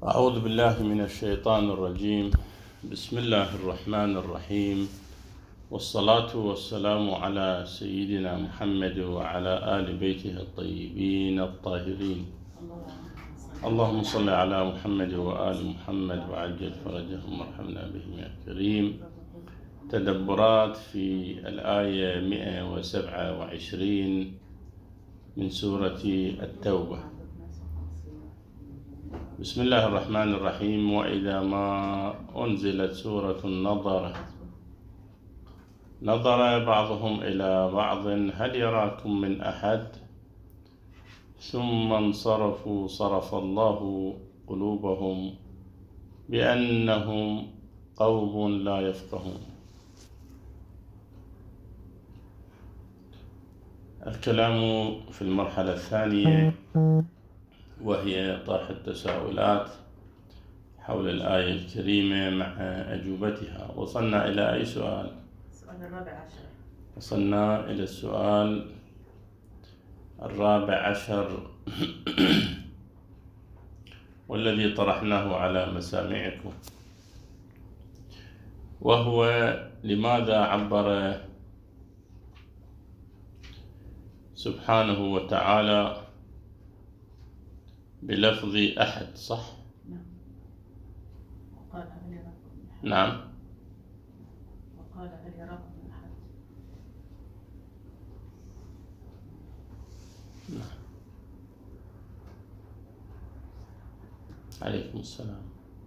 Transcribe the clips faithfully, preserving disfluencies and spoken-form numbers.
أعوذ بالله من الشيطان الرجيم. بسم الله الرحمن الرحيم، والصلاة والسلام على سيدنا محمد وعلى آل بيته الطيبين الطاهرين. اللهم صل على محمد وآل محمد وعجل فرجهم وارحمنا بهم يا كريم. تدبرات في الآية مئة وسبعة وعشرين من سورة التوبة. بسم الله الرحمن الرحيم. وإذا ما أنزلت سورة نظر نظر بعضهم إلى بعض هل يراكم من أحد ثم انصرفوا صرف الله قلوبهم بأنهم قوم لا يفقهون. الكلام في المرحلة الثانية وهي طرح التساؤلات حول الآية الكريمة مع أجوبتها. وصلنا إلى أي سؤال؟ السؤال الرابع عشر. وصلنا إلى السؤال الرابع عشر والذي طرحناه على مسامعكم، وهو لماذا عبر سبحانه وتعالى بلفظ أحد؟ صح؟ نعم. وقال هل يراكم من أحد. نعم. وقال هل يراكم من أحد. نعم. عليكم السلام.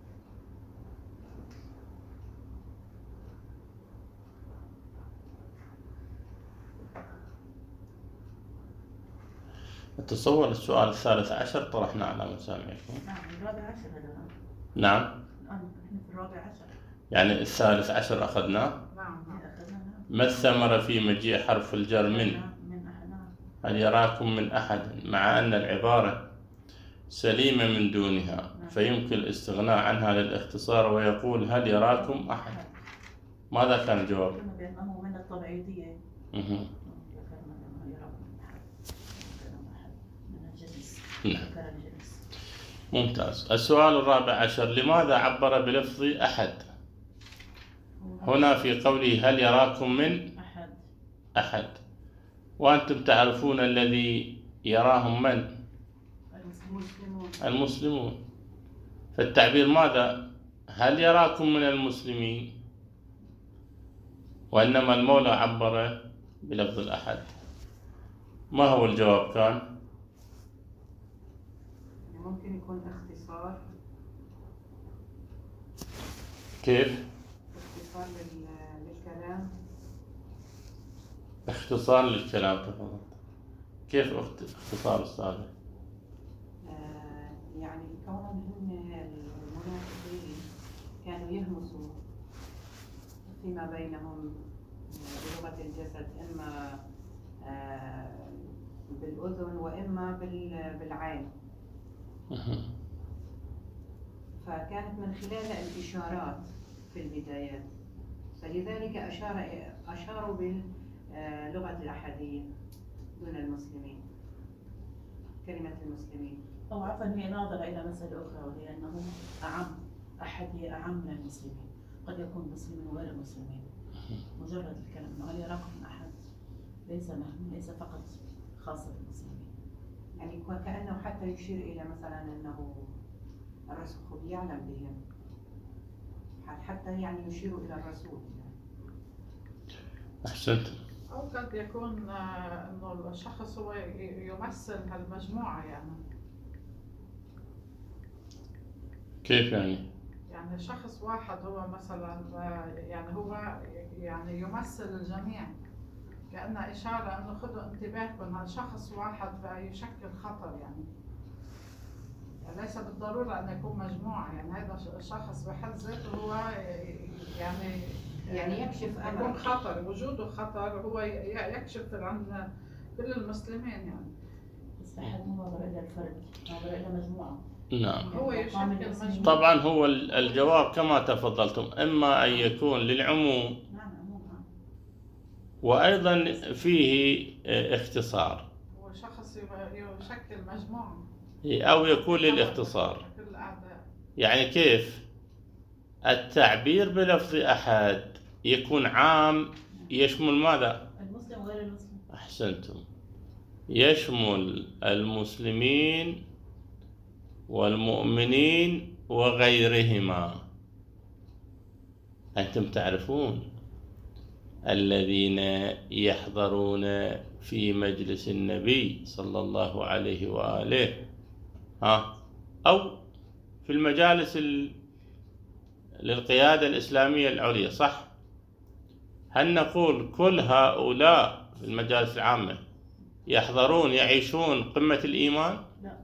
أتصور السؤال الثالث عشر طرحنا على مسامعكم. نعم الرابع عشر هذا. نعم. الآن نحن في الرابع عشر. يعني الثالث عشر أخذناه. نعم أخذنا. ما الثمرة في مجيء حرف الجر من؟ من أحد. هل يراكم من أحد، مع أن العبارة سليمة من دونها فيمكن الاستغناء عنها للاختصار ويقول هل يراكم أحد. ماذا كان الجواب؟ قلنا بأنه من الطبيعية. مه. نعم. ممتاز. السؤال الرابع عشر لماذا عبر بلفظ أحد هنا في قوله هل يراكم من أحد أحد، وأنتم تعرفون الذي يراهم من؟ المسلمون. المسلمون. فالتعبير ماذا؟ هل يراكم من المسلمين، وإنما المولى عبر بلفظ الأحد. ما هو الجواب كان؟ ممكن يكون اختصار. كيف؟ اختصار لل- للكلام. اختصار للكلام. تفضل. كيف اخت- اختصار أستاذ؟ آه يعني كونهم هم المنافقين كانوا يهمسوا فيما بينهم بلغة الجسد، إما آه بالأذن وإما بال- بالعين. فكانت من خلال الإشارات في البدايات، فلذلك أشار أشاروا باللغة الأحدية دون المسلمين، كلمة المسلمين. أو عفوا هي ناظرة إلى مسألة أخرى، وهي أنه أعم. أحد هي أعم من المسلمين، قد يكون مسلمين وغير مسلمين. مجرد الكلام أنه هل يراكم من أحد ليس ليس فقط خاصة بالمسلمين. يعني كأنه حتى يشير إلى مثلا أنه الرسول يعلم بهم، حتى يعني يشير إلى الرسول. أحسنت. أو قد يكون آه، إنه الشخص هو ي- يمثل هالمجموعة يعني. كيف يعني؟ يعني شخص واحد هو مثلا آه، يعني هو يعني يمثل الجميع، كأنه إشارة إنه خذوا انتباهكم هالشخص واحد فيشكل خطر يعني. يعني ليس بالضرورة أن يكون مجموعة، يعني هذا الشخص بحد ذاته هو يعني يعني يكشف يكون أمر. خطر، وجوده خطر، هو ي- يكشف عن كل المسلمين يعني. بس أحد مو ناظرة إلى الفرد، ناظرة إلى مجموعة. نعم. هو يشكل مجموعة. طبعا هو الجواب كما تفضلتم، إما أن يكون للعموم نعم عموما. وأيضا فيه اختصار، هو شخص يشكل مجموعة أو يكون للاختصار. كل الأعداء. يعني كيف التعبير بلفظ أحد يكون عام يشمل ماذا؟ المسلم وغير المسلم. أحسنتم، يشمل المسلمين والمؤمنين وغيرهما. أنتم تعرفون الذين يحضرون في مجلس النبي صلى الله عليه وآله ها أو في المجالس للقيادة الإسلامية العليا، صح؟ هل نقول كل هؤلاء في المجالس العامة يحضرون يعيشون قمة الإيمان؟ لا.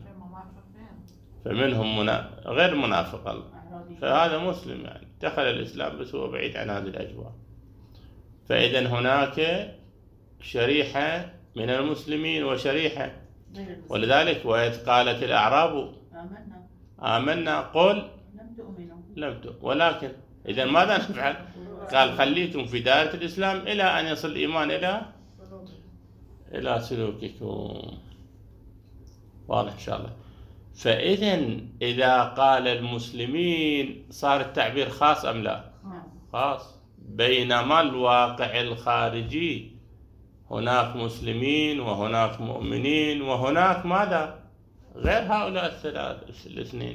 فمنهم منا... غير منافق، أعرابي. فهذا مسلم يعني دخل الإسلام بس هو بعيد عن هذه الأجواء. فإذا هناك شريحة من المسلمين وشريحة، غير المسلم. ولذلك وإذ قالت الأعراب آمنا آمنا قل لم تؤمنوا. لم تؤمنوا، ولكن إذا ماذا نفعل؟ قال خليكم في دائرة الإسلام إلى أن يصل الإيمان إلى إلى سلوككم. واضح إن شاء الله. فإذا إذا قال المسلمين صار التعبير خاص أم لا؟ خاص. بينما الواقع الخارجي هناك مسلمين وهناك مؤمنين وهناك ماذا؟ غير هؤلاء الثلاث الاثنين،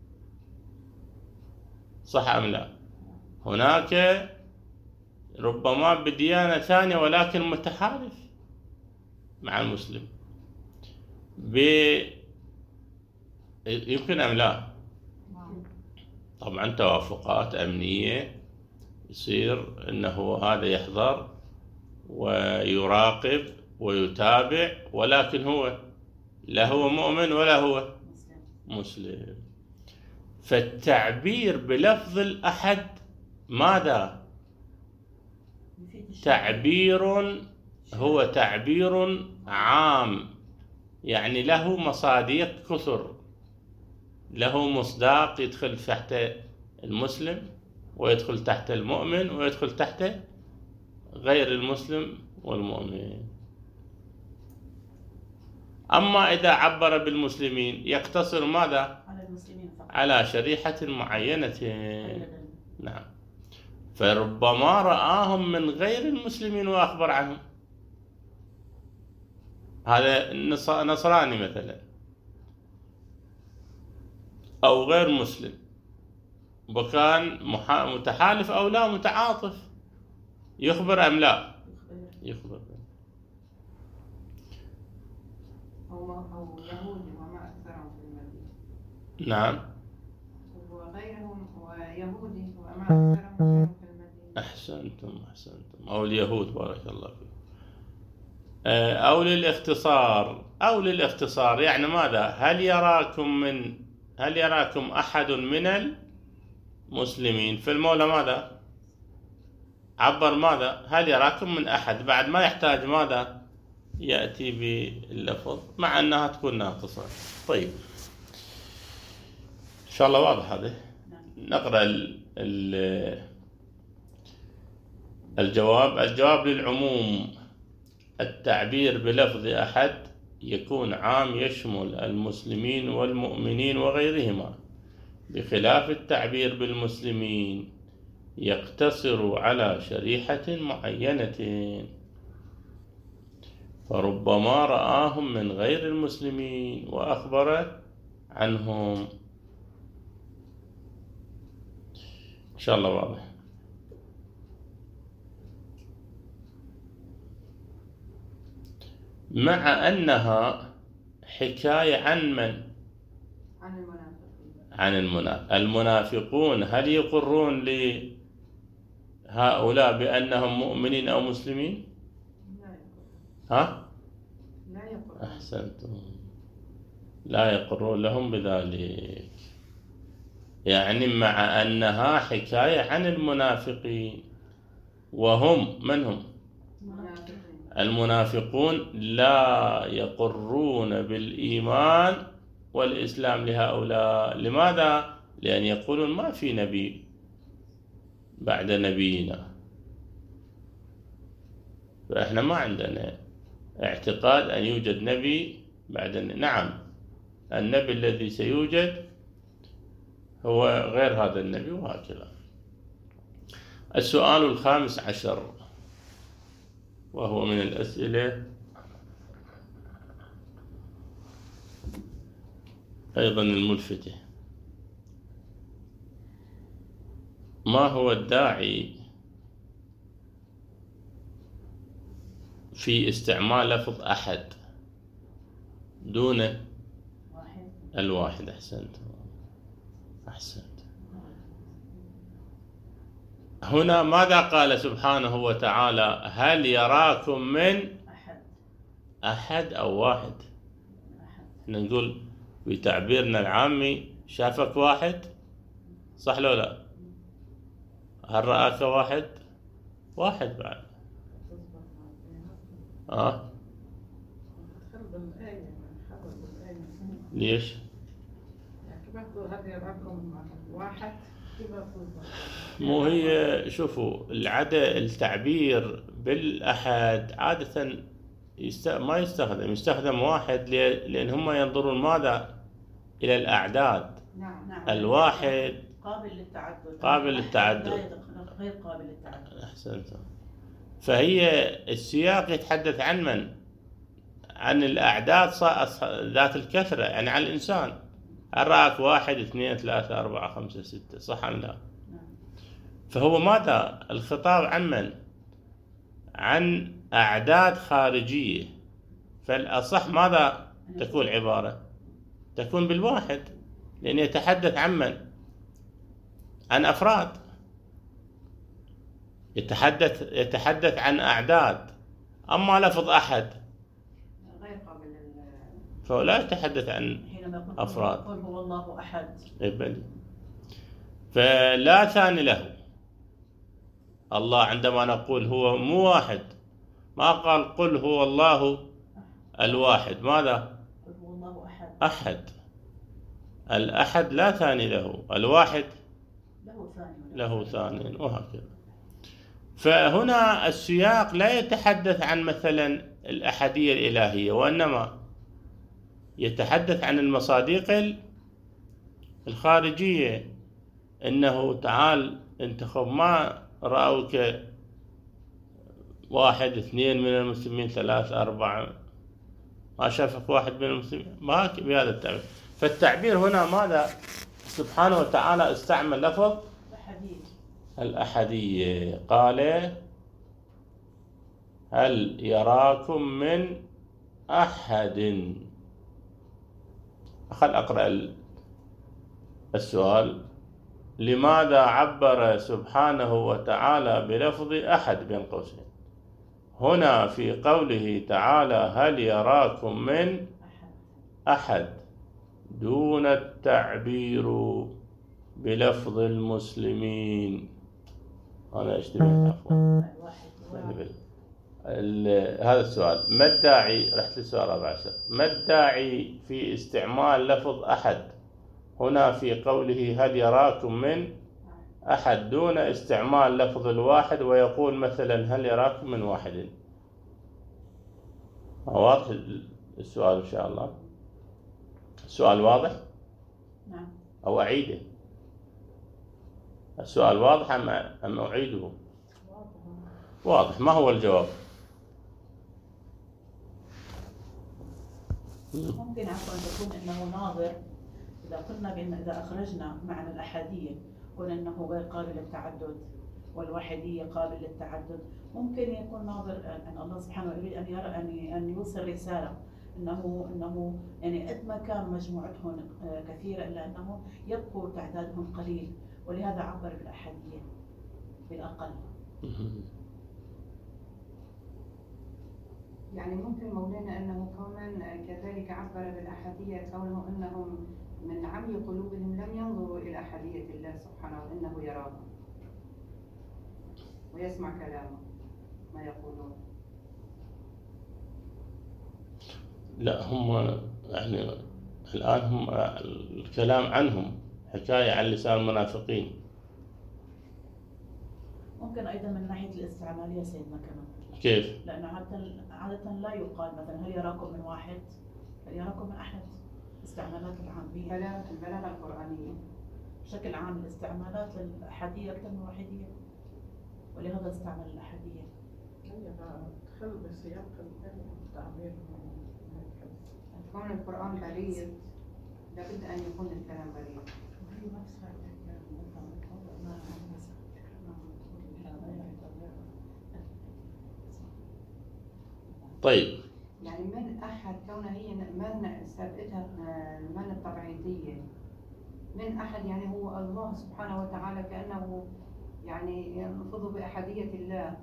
صح أم لا؟ هناك ربما بديانة ثانية ولكن متحالف مع المسلم ب... يمكن أم لا؟ طبعا توافقات أمنية يصير أنه هذا يحضر ويراقب ويتابع، ولكن هو لا هو مؤمن ولا هو مسلم. فالتعبير بلفظ الأحد ماذا؟ تعبير هو تعبير عام، يعني له مصادق كثر، له مصداق يدخل تحت المسلم ويدخل تحت المؤمن ويدخل تحت غير المسلم والمؤمن. أما إذا عبر بالمسلمين يقتصر ماذا؟ على المسلمين فقط. على شريحة معينة. نعم. فربما رآهم من غير المسلمين وأخبر عنهم. هذا نصراني مثلا أو غير مسلم وكان متحالف أو لا متعاطف، يخبر أم لا؟ يخبر. أو أو يهودي وما أكثرهم في المدينة. نعم. وغيرهم ويهودي وما أكثرهم في المدينة. أحسنتم أحسنتم. أو اليهود بارك الله فيكم. أو للاختصار أو للاختصار يعني ماذا؟ هل يراكم من هل يراكم أحد من المسلمين؟ في المولى ماذا؟ عبر ماذا؟ هل يراكم من أحد، بعد ما يحتاج ماذا؟ يأتي باللفظ مع أنها تكون ناقصة. طيب إن شاء الله واضح هذا. نقرأ ال ال الجواب. الجواب للعموم: التعبير بلفظ أحد يكون عام يشمل المسلمين والمؤمنين وغيرهما، بخلاف التعبير بالمسلمين يقتصر على شريحة معينة، فربما رآهم من غير المسلمين وأخبر عنهم. إن شاء الله واضح. مع أنها حكاية عن من؟ عن المنافقين. عن المنافقين. المنافقون هل يقرون لهؤلاء بأنهم مؤمنين أو مسلمين؟ لا يقرون. ها؟ لا يقرون. أحسنتم. لا يقرون لهم بذلك، يعني مع أنها حكاية عن المنافقين، وهم من هم؟ منافقين. المنافقون لا يقرون بالإيمان والإسلام لهؤلاء. لماذا؟ لأن يقولون ما في نبي بعد نبينا، فإحنا ما عندنا اعتقاد أن يوجد نبي بعد. نعم، النبي الذي سيوجد هو غير هذا النبي وهكذا. السؤال الخامس عشر وهو من الأسئلة أيضا الملفتة: ما هو الداعي في استعمال لفظ أحد دون واحد. الواحد؟ أحسنت أحسنت. هنا ماذا قال سبحانه وتعالى؟ هل يراكم من أحد. أحد أو واحد؟ أحد. نقول بتعبيرنا العامي: شافك واحد، صح لو لا؟ هل رآك واحد؟ واحد بعد. آه ليش؟ مو هي، شوفوا العادة التعبير بالأحد عادة يست... ما يستخدم يستخدم واحد لي... لأن هم ينظرون ماذا؟ إلى الأعداد. نعم. نعم. الواحد قابل للتعدد. قابل للتعدد. غير قابل للتعدد. أحسنت. فهي السياق يتحدث عن من؟ عن الأعداد ذات الكثرة، يعني عن الإنسان. أراك واحد اثنين ثلاثة أربعة خمسة ستة، صح أم لا؟ فهو ماذا؟ الخطاب عن من؟ عن أعداد خارجية. فالأصح ماذا تكون العبارة؟ تكون بالواحد، لأن يتحدث عن من؟ عن أفراد. يتحدث يتحدث عن أعداد. أما لفظ أحد غير قابل لل فهو لا يتحدث عن أفراد. قل هو الله أحد. إبن. فلا ثاني له. الله عندما نقول هو مو واحد، ما قال قل هو الله الواحد، ماذا؟ قل هو الله أحد. أحد. الأحد لا ثاني له، الواحد له ثاني له ثاني، وهكذا. فهنا السياق لا يتحدث عن مثلا الأحدية الإلهية، وإنما يتحدث عن المصادق الخارجية. إنه تعال انتخب، ما رأوك واحد اثنين من المسلمين ثلاثة أربعة، ما شافك واحد من المسلمين، ما بهذا التعبير. فالتعبير هنا ماذا؟ سبحانه وتعالى استعمل لفظ الأحدية. الأحدية. قال هل يراكم من أحد. خل أقرأ السؤال: لماذا عبر سبحانه وتعالى بلفظ أحد بين قوسين هنا في قوله تعالى هل يراكم من أحد دون التعبير بلفظ المسلمين؟ أنا اشتبهت عفوا. هذا السؤال: ما الداعي، رحت للسؤال الرابع عشر، ما الداعي في استعمال لفظ أحد هنا في قوله هل يراكم من أحد دون استعمال لفظ الواحد، ويقول مثلا هل يراكم من واحد؟ واضح السؤال إن شاء الله؟ السؤال واضح؟ نعم. أو أعيده؟ السؤال واضح أم أم أعيده؟ واضح. ما هو الجواب؟ ممكن عفوا تكون انه ناظر. اذا قلنا بان اذا اخرجنا معنى الاحاديه قلنا انه غير قابل للتعدد والواحديه قابل للتعدد، ممكن يكون ناظر ان الله سبحانه يريد ان يرى ان ان يوصل رساله انه انه يعني قد ما كان مجموعتهم كثيره الا انه يبقوا تعدادهم قليل، ولهذا عبر بالاحاديه بالاقل. يعني ممكن مولانا أنه كمان كذلك عبر بالأحدية كونه أنهم من عمي قلوبهم لم ينظروا إلى أحدية الله سبحانه وأنه يراهم ويسمع كلامه ما يقولون. لا، هم يعني الآن هم الكلام عنهم حكاية عن لسان المنافقين. ممكن أيضا من ناحية الاستعمالية سيدنا كمان. كيف؟ لأنه عادة عادة لا يقال مثلا هل يراكم من واحد، هل يراكم من أحد. استعمالات العامية. كلام البلاغة القرآنية بشكل عام الاستعمالات للأحادية أكثر من الواحدية، ولهذا استعمل الأحادية. هي تدخل بسياق التعبير. كون القرآن بليغ لابد أن يكون الكلام بليغ. هي نفسها طيب يعني من أحد كونها هي من سابقتها من التبعيضية، من أحد يعني هو الله سبحانه وتعالى، كأنه يعني ينفض بأحدية الله.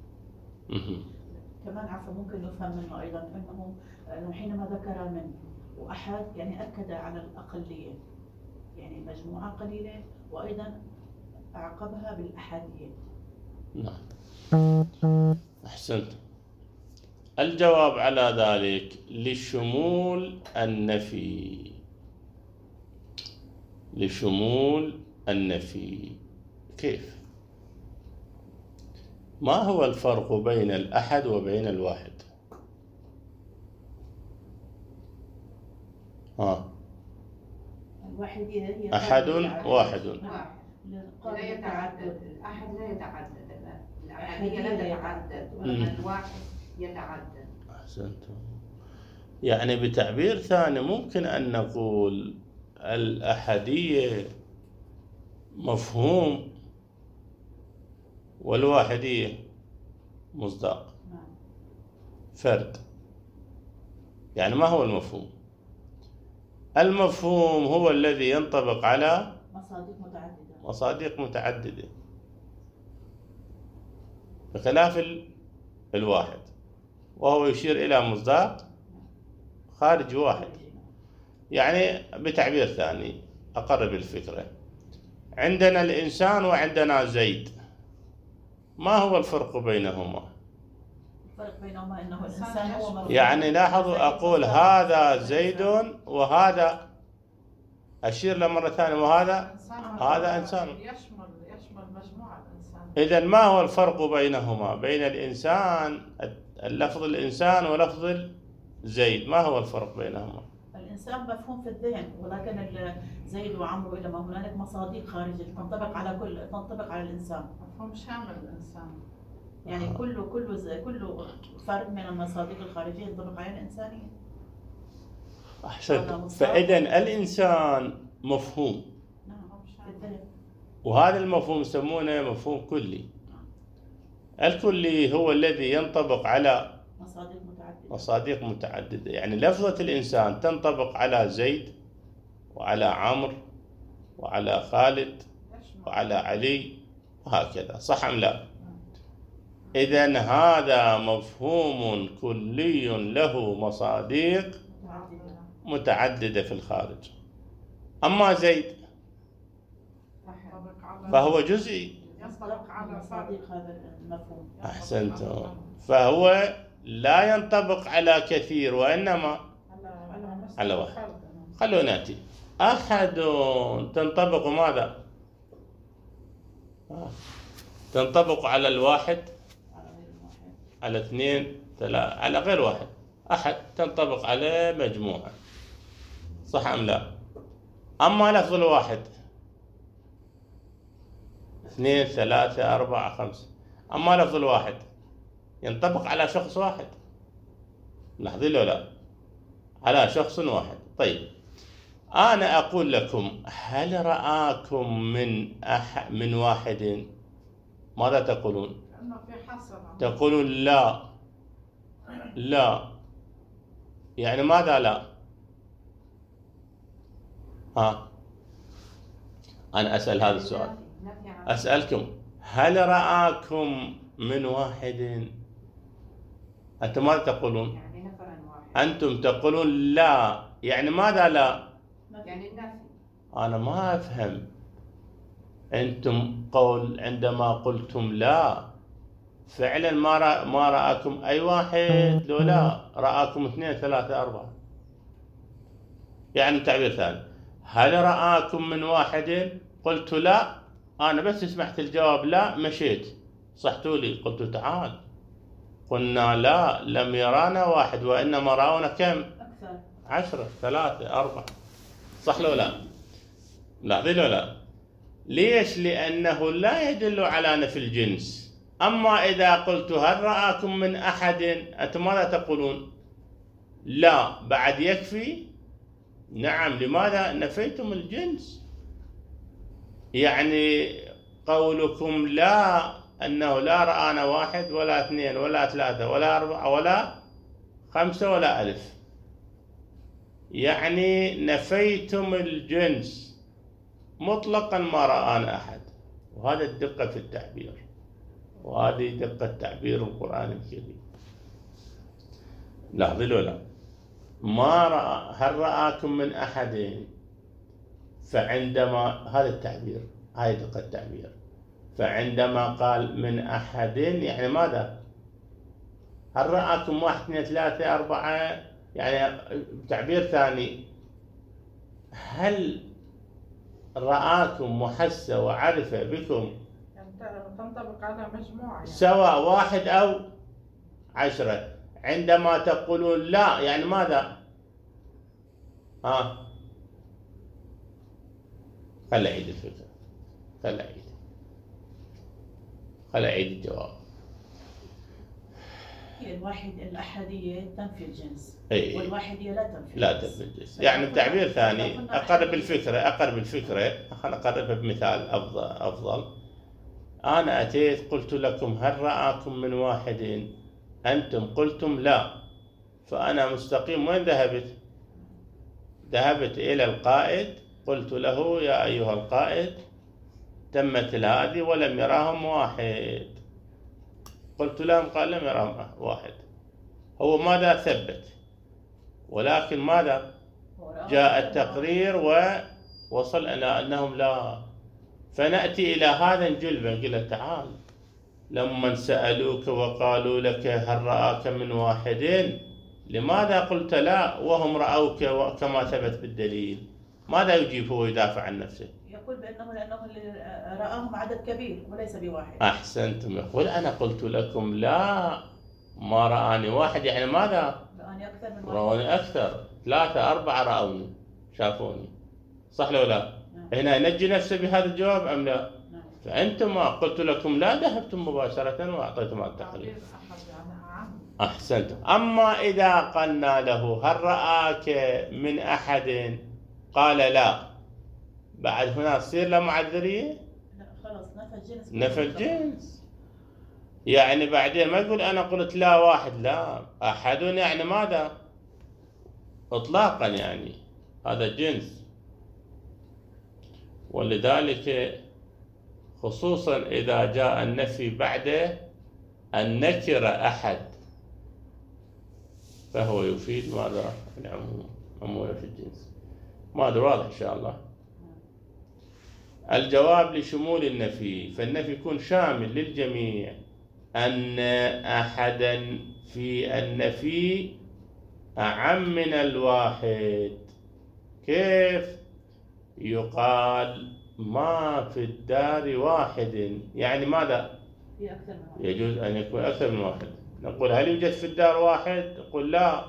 كمان عفوا ممكن نفهم منه أيضا أنه أنه حينما ذكر من وأحد يعني أكد على الأقلية، يعني مجموعة قليلة، وأيضا أعقبها بالأحادية. نعم أحسنت. الجواب على ذلك لشمول النفي، لشمول النفي. كيف؟ ما هو الفرق بين الأحد وبين الواحد؟ ها الواحدية هي أحد واحد. لا يتعدد، الأحد لا يتعدد، الأحدية لا تتعدد، ولما الواحد يتعدد. أحسنتم. يعني بتعبير ثاني ممكن أن نقول الأحدية مفهوم والواحدية مصداق، فرد. يعني ما هو المفهوم؟ المفهوم هو الذي ينطبق على مصادق متعددة، مصادق متعددة، بخلاف الواحد وهو يشير إلى مصداق خارج واحد. يعني بتعبير ثاني أقرب الفكرة، عندنا الإنسان وعندنا زيد، ما هو الفرق بينهما؟ الفرق بينهما أنه الإنسان هو مرفوع. يعني لاحظوا أقول هذا زيد وهذا، أشير له مرة ثانية، وهذا هذا إنسان. يشمل يشمل مجموعة الإنسان. إذن ما هو الفرق بينهما؟ بين الإنسان، اللفظ الإنسان ولفظ زيد، ما هو الفرق بينهما؟ الإنسان مفهوم في الذهن، ولكن زيد وعمرو إلى ما هنالك مصادق خارجية تنطبق على كل تنطبق على الإنسان. مفهوم شامل الإنسان. يعني آه. كل كل كل فرد من المصادق الخارجية ينطبق على الإنسانية. أحسنت. فإذا الإنسان مفهوم. نعم في الذهن. وهذا المفهوم يسمونه مفهوم كلي. الكلي هو الذي ينطبق على مصادق متعددة. مصادق متعددة. يعني لفظة الإنسان تنطبق على زيد وعلى عمرو وعلى خالد وعلى علي وهكذا، صح أم لا؟ إذن هذا مفهوم كلي له مصادق متعددة في الخارج. أما زيد فهو جزئي. ينطبق على مصادق هذا المفهوم. أحسنت. فهو لا ينطبق على كثير وإنما على واحد. خلونا نأتي. أحد تنطبق ماذا؟ تنطبق على الواحد، على اثنين، ثلاثة، على غير واحد. أحد تنطبق على مجموعة، صح أم لا؟ أما لفظ الواحد اثنين، ثلاثة، أربعة، خمسة. أما لفظ الواحد ينطبق على شخص واحد، لاحظين له لا؟ على شخص واحد. طيب أنا أقول لكم هل رآكم من أح من واحد؟ ماذا تقولون؟ تقولون لا. لا يعني ماذا لا؟ ها أنا أسأل هذا السؤال، أسألكم هل رآكم من واحد؟ أنتم ماذا تقولون؟ أنتم تقولون لا، يعني ماذا لا؟ يعني النفي. أنا ما أفهم. أنتم قول عندما قلتم لا فعلا ما رأ ما رأكم أي واحد، لو لا رأكم اثنين، ثلاثة، أربعة. يعني تعبير ثاني، هل رآكم من واحد؟ قلت لا، أنا بس سمعت الجواب لا مشيت، صحتوا لي قلت تعال، قلنا لا لم يرانا واحد وإنما رأونا كم؟ أكثر، عشرة، ثلاثة، أربعة، صح لو لا؟ لاحظين لو لا؟ ليش؟ لأنه لا يدل على نفي الجنس. أما إذا قلت هل رآكم من أحد، أنتم ماذا تقولون؟ لا، بعد يكفي؟ نعم. لماذا؟ نفيتم الجنس. يعني قولكم لا، أنه لا رآنا واحد ولا اثنين ولا ثلاثة ولا أربعة ولا خمسة ولا ألف، يعني نفيتم الجنس مطلقا، ما رآنا أحد. وهذا الدقة في التعبير، وهذه دقة تعبير القرآن الكريم. لاحظوا لا، ما رأى هل رآكم من أحد، فعندما هذا التعبير، هاي دقة التعبير، فعندما قال من أحد يعني ماذا؟ هل رآكم واحد اثنين ثلاثة أربعة؟ يعني تعبير ثاني، هل رآكم وحس وعرف بكم يعني تنطبق على مجموعة يعني. سواء واحد أو عشرة. عندما تقولون لا يعني ماذا؟ ها، خل أعيد الفكرة، خل أعيد خل أعيد الجواب. الواحد الأحدية تنفي الجنس، أي. والواحدية لا تنفي لا الجنس. تنفي الجنس. يعني بتعبير ثاني أقرب الفكرة، أقرب الفكرة خل أقربها بمثال أفضل أفضل. أنا أتيت قلت لكم هل رآكم من واحد؟ أنتم قلتم لا، فأنا مستقيم وين ذهبت؟ ذهبت إلى القائد، قلت له يا أيها القائد تمت الهذه ولم يراهم واحد. قلت لهم، قال لم يراهم واحد. هو ماذا ثبت؟ ولكن ماذا؟ جاء التقرير ووصل إلى أنهم لا. فنأتي إلى هذا الجلبة، نقول تعال، لما سألوك وقالوا لك هل رآك من واحد، لماذا قلت لا وهم رأوك كما ثبت بالدليل؟ ماذا يجيب هو يدافع عن نفسه؟ يقول بأنه لأنه رآهم عدد كبير وليس بواحد. أحسنتم. يقول أنا قلت لكم لا، ما رآني واحد، يعني ماذا؟ رآني أكثر من واحد. رآني أكثر، ثلاثة أربعة رأوني، شافوني، صح لو لا؟ نعم. هنا ينجي نفسه بهذا الجواب أم لا؟ نعم. فأنتم ما قلت لكم لا، ذهبتم مباشرة وأعطيتم التقرير. أحسنتم. أما إذا قلنا له هل رآك من أحد قال لا، بعد هنا تصير له معذرية؟ لا خلاص، نفى الجنس. نفى الجنس. يعني بعدين ما يقول أنا قلت لا واحد، لا أحد، يعني ماذا؟ إطلاقا، يعني هذا جنس. ولذلك خصوصا إذا جاء النفي بعد النكرة أحد، فهو يفيد ماذا؟ العموم، عموم في الجنس. ماذا واضح إن شاء الله؟ الجواب لشمول النفي، فالنفي يكون شامل للجميع. أن أحدا في النفي أعم من الواحد. كيف؟ يقال ما في الدار واحد، يعني ماذا؟ في أكثر من واحد. يجوز أن يكون أكثر من واحد. نقول هل يوجد في الدار واحد؟ نقول لا،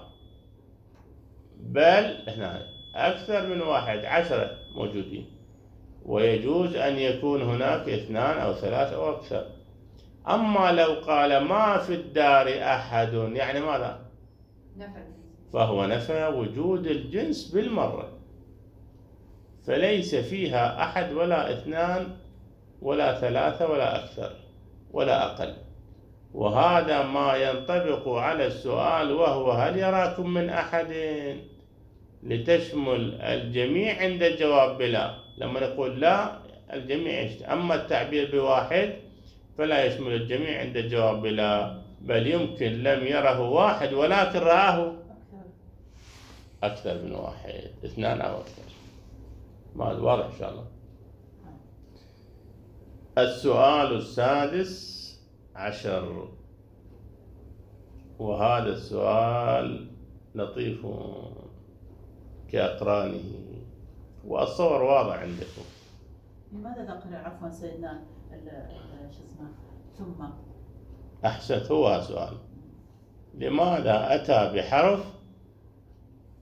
بل هنا أكثر من واحد، عشرة موجودين. ويجوز أن يكون هناك اثنان أو ثلاثة أو أكثر. أما لو قال ما في الدار أحد، يعني ماذا؟ نفى، فهو نفى وجود الجنس بالمرة، فليس فيها أحد ولا اثنان ولا ثلاثة ولا أكثر ولا أقل. وهذا ما ينطبق على السؤال، وهو هل يراكم من أحد، لتشمل الجميع عند الجواب بلا. لما نقول لا الجميع يشتمل. أما التعبير بواحد فلا يشمل الجميع عند الجواب بلا، بل يمكن لم يره واحد ولكن رآه أكثر من واحد، اثنان أو أكثر. ما واضح إن شاء الله. السؤال السادس عشر، وهذا السؤال لطيف كأقرانه، والصور واضح عندكم. لماذا تقرأ عفوا سيدنا شو اسمه ثم؟ أحسنت، هو سؤال. لماذا أتى بحرف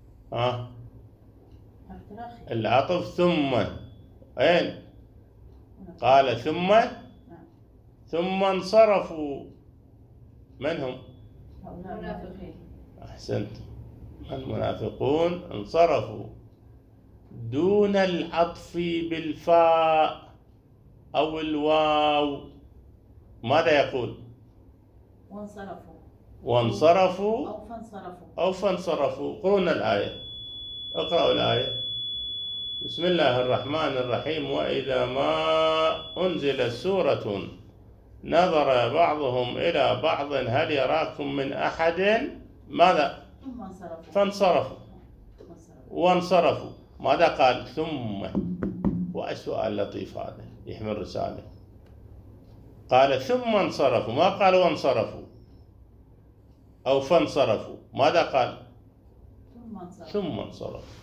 ها حرف تراخي. العطف ثم؟ أين؟ قال ثم ثم انصرفوا. من هم؟ المنافقين. أحسنت. المنافقون انصرفوا دون العطف بالفاء أو الواو. ماذا يقول؟ وانصرفوا وانصرفوا أو فانصرفوا أو فانصرفوا. قرونا الآية، اقرأوا الآية. بسم الله الرحمن الرحيم. وإذا ما أنزلت سورة نظر بعضهم إلى بعض هل يراكم من أحد. ماذا؟ ثم انصرفوا فانصرفوا وانصرفوا. ماذا قال؟ ثم. والسؤال لطيف هذا يحمل رسالة. قال ثم انصرفوا، ما قال وانصرفوا أو فانصرفوا. ماذا قال؟ ثم انصرفوا. ثم انصرفوا.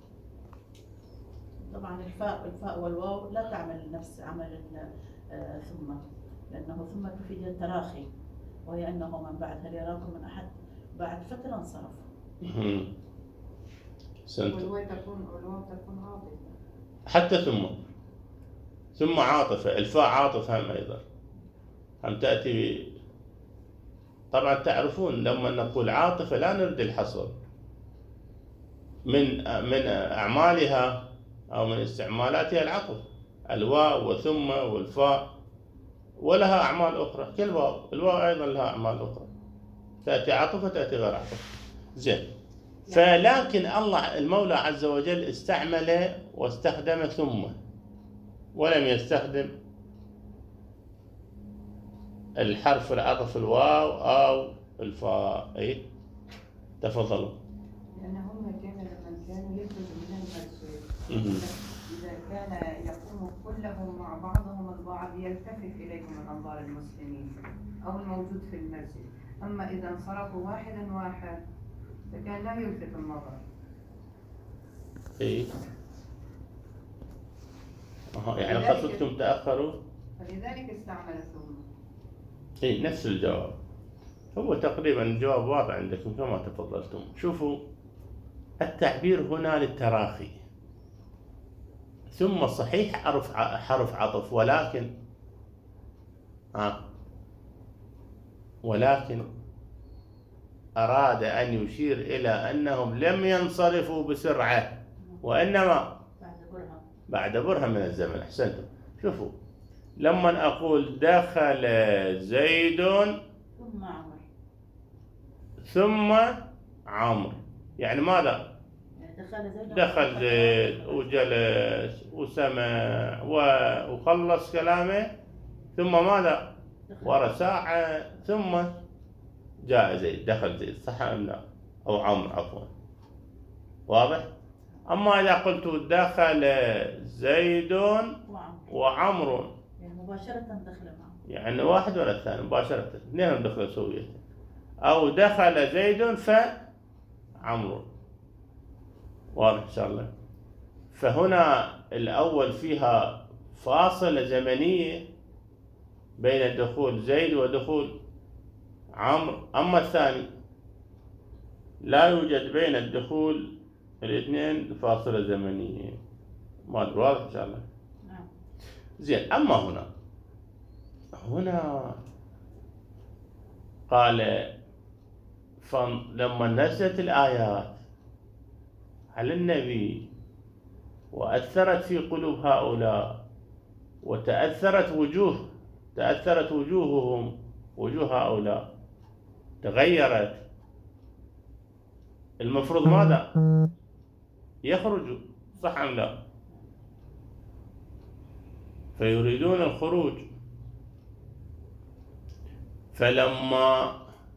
طبعا الفاء الفاء والواو لا تعمل نفس عمل آه ثم، لأنه ثم تفيد التراخي، وهي أنه من بعد هل يراكم من أحد بعد فترة انصرفوا. سنت. والواو تكون والواو تكون عاطفة. حتى ثم ثم عاطفة. الفاء عاطفة هم أيضا هم تأتي. طبعا تعرفون لما نقول عاطفة لا نريد الحصر. من من أعمالها أو من استعمالاتها العطف. الواو وثم والفاء ولها أعمال أخرى كالواو. الواو أيضا لها أعمال أخرى، تأتي عطف وتأتي غير عطف. زين. فلكن الله المولى عز وجل استعمل واستخدم ثم، ولم يستخدم الحرف العطف الواو أو الفاء. أي تفضلوا. لأن هم كانوا لما كانوا يخرجوا من المسجد إذا كان يقوم كلهم مع بعضهم البعض يلتفت إليهم من أنظار المسلمين أو الموجود في المسجد. أما إذا انصرفوا واحدا واحد فكان لا يلفت النظر. إيه. يعني قصدكم تأخروا. فلذلك استعمل ثم. إيه نفس الجواب. هو تقريبا الجواب واضح عندكم كما تفضلتم. شوفوا التعبير هنا للتراخي. ثم صحيح حرف حرف عطف، ولكن آه ولكن أراد أن يشير إلى أنهم لم ينصرفوا بسرعة، وإنما بعد برهة بعد برهة من الزمن. أحسنتم. شوفوا لما أقول دخل زيد ثم عمر ثم عمرو، يعني ماذا؟ دخل زيد دخل زيد وجلس وسمع وخلص كلامه، ثم ماذا؟ ورا ساعة ثم جاء زيد، دخل زيد، صح أم لا؟ أو عمرو عفوا. واضح؟ أما إذا قلت دخل زيد وعمرو يعني مباشرة دخل معه، يعني واحد ولا الثاني مباشرة، اثنين دخلوا سوية. أو دخل زيد فعمرو. واضح إن شاء الله. فهنا الأول فيها فاصلة زمنية بين دخول زيد ودخول عمرو، أما الثاني لا يوجد بين الدخول الاثنين فاصلة زمنية. ما أدري. واضح إن شاء الله. نعم. زين. أما هنا هنا قال لما نزلت الآيات على النبي وأثرت في قلوب هؤلاء وتأثرت وجوه تأثرت وجوههم وجوه هؤلاء تغيرت، المفروض ماذا؟ يخرجوا، صح أم لا؟ فيريدون الخروج. فلما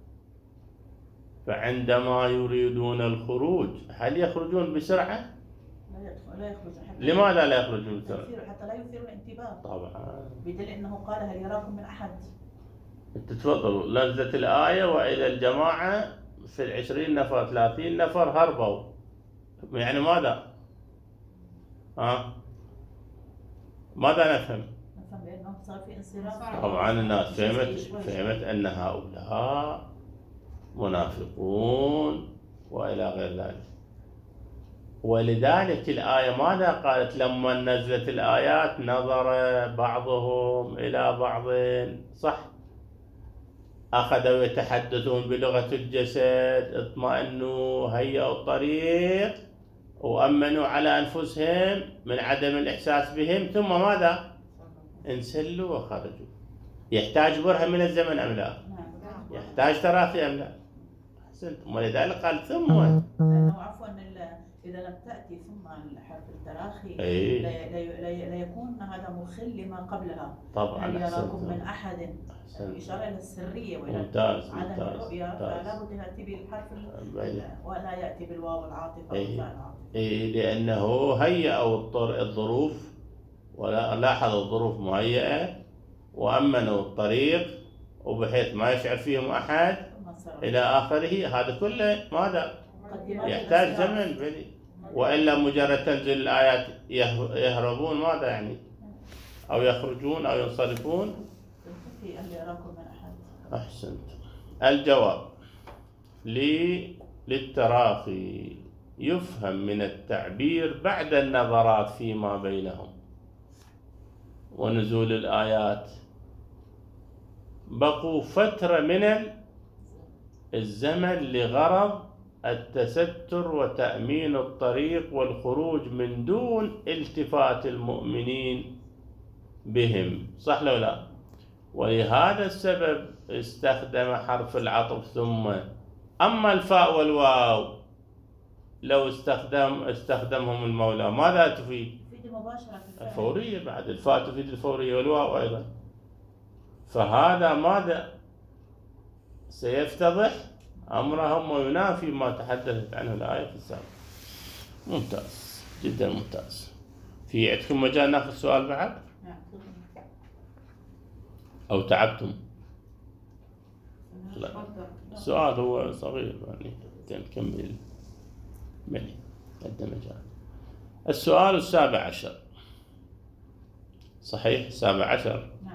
فعندما يريدون الخروج هل يخرجون بسرعة؟ لا يدخل لا يخرج حتى لماذا لا يخرجون بسرعة؟ حتى لا يثيروا الانتباه، طبعا بدليل انه قال هل يراكم من احد. تتفضلوا. نزلت الآية وإذا الجماعة في العشرين نفر ثلاثين نفر هربوا، يعني ماذا؟ ها؟ ماذا نفهم؟ نفهم بأنه صار في انصراف. طبعا الناس فهمت فهمت أن هؤلاء منافقون وإلى غير ذلك. ولذلك الآية ماذا قالت لما نزلت الآيات؟ نظر بعضهم إلى بعض، صح؟ أخذوا يتحدثون بلغة الجسد، اطمأنوا، هيئوا الطريق، وأمنوا على أنفسهم من عدم الإحساس بهم، ثم ماذا؟ انسلوا وخرجوا. يحتاج برهة من الزمن أم لا؟ يحتاج تراخي أم لا؟ أحسنتم. ولذلك قال ثم، لأنه عفوا إذا لم تأتي ثم حرف التراخي أي. لا, لا, لا, لا يكون هذا مخل لما قبلها. طبعا. هل يراكم أحسنتم. من أحد، إشارة إلى السرية وإلى ممتاز عدم ممتاز الرؤية، ممتاز. فلا بد أن يأتي بالحرف بل- ولا يأتي بالواو العاطفة أي. والفاء العاطفة. إيه، لأنه هيئوا الطر- الظروف، ولا لاحظوا الظروف مهيئة، وأمنوا الطريق وبحيث ما يشعر فيهم أحد ثم انصرف. إلى آخره. هذا كله ماذا؟ مقدمات يحتاج الأسرار. زمن بلي. وإلا مجرد تنزل الآيات يه- يهربون، ماذا يعني؟ أو يخرجون أو ينصرفون. في أن يراكم من أحد. أحسنت. الجواب لي للتراخي يفهم من التعبير بعد النظرات فيما بينهم ونزول الآيات، بقوا فترة من الزمن لغرض التستر وتأمين الطريق والخروج من دون التفات المؤمنين بهم، صح لو لا؟ ولهذا السبب استخدم حرف العطف ثم. أما الفاء والواو لو استخدم استخدمهم المولى ماذا تفيد؟ تفيد مباشرة في الفعل. الفورية. بعد الفاء تفيد الفورية والواو أيضا. فهذا ماذا سيفتضح أمرهم وينافي ما تحدثت عنه الآية في السابق. ممتاز جدا ممتاز. في عندكم مجال ناخذ سؤال بعد نعم. أو تعبتم؟ لا. تفضل. السؤال هو صغير يعني نكمل ملي قد مجال. السؤال السابع عشر، صحيح السابع عشر. نعم.